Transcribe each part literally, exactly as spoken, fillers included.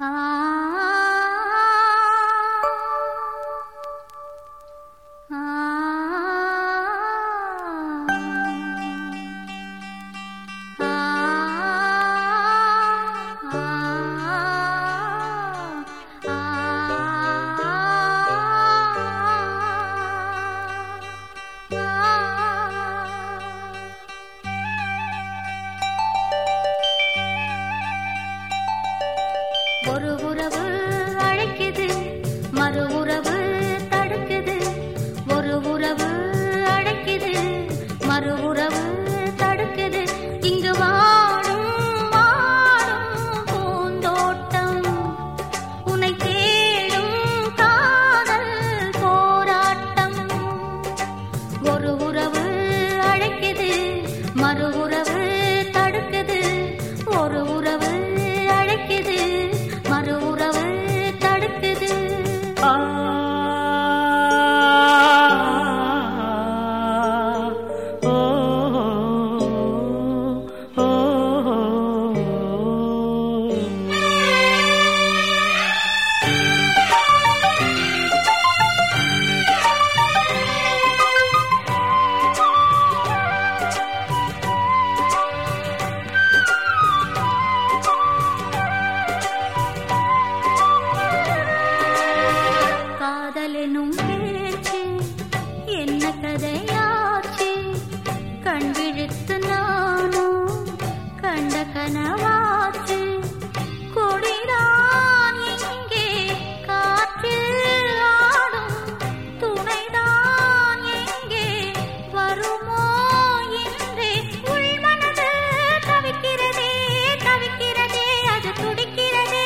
ஒரு உறவு அழைக்குது, மறு உறவு தடுக்குது. ஒரு உறவு அழைக்குது, மறு உறவு தடுக்குது. இங்கு வாழும் வாழும் பூந்தோட்டம், உன்னை தேடும் காதல் போராட்டம். ஒரு உறவு அழைக்குது, மறு உறவு தடுக்குது. ஒரு உறவு அழைக்குது, மறு உறவு தடுக்குது. ஆ ஓ ஓ காதலெனும் பேச்சு என்ன கதையாச்சு, கண் விழித்து நானும் கண்ட கனவாச்சு. கொடிதான் எங்கே காற்றில் ஆடும், துணைதான் எங்கே வருமோ என்றே உள்மனது தவிக்கிறதே தவிக்கிறதே, அது துடிக்கிறதே.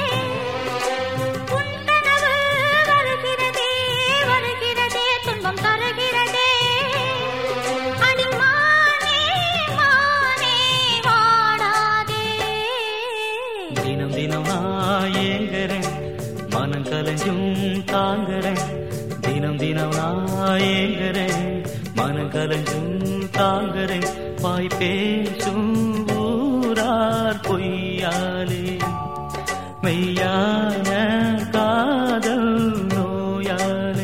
தினம் தினம் நான் ஏங்குறேன், மனம் கலைஞ்சும் தாங்குறேன். தினம் தினம் நான் ஏங்குறேன், மனம் கலைஞ்சும் தாங்குறேன். வாய் பேசும் ஊரார் பொய்யாலே மெய்யான காதல் நோயாலே.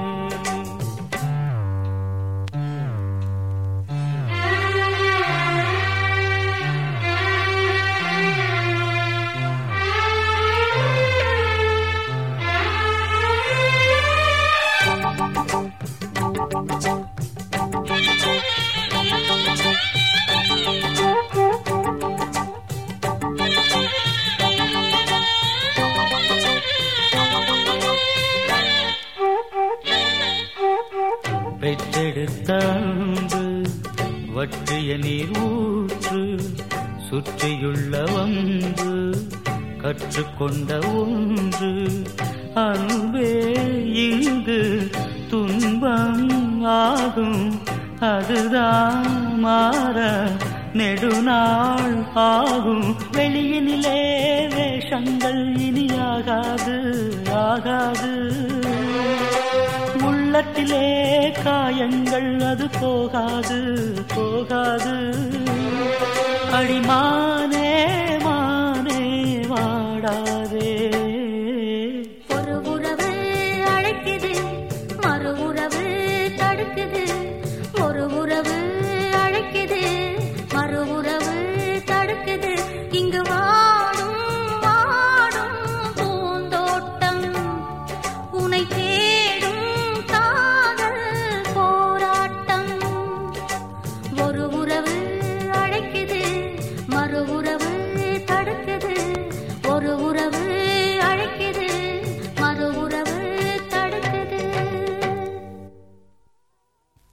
பெற்றெடுத்த அன்பு வற்றிய நீர் ஊற்று, சுற்றியுள்ள ஒன்று கற்றுக்கொண்ட ஒன்று. அன்பே இங்கு துன்பம் ஆகும், அதுதான் மாற நெடுநாள் ஆகும். வெளியினிலே வேஷங்கள் இனியாகாது ஆகாது, உள்ளத்திலே காயங்கள் அது போகாது போகாது. அடிமானே மானே வாடாதே,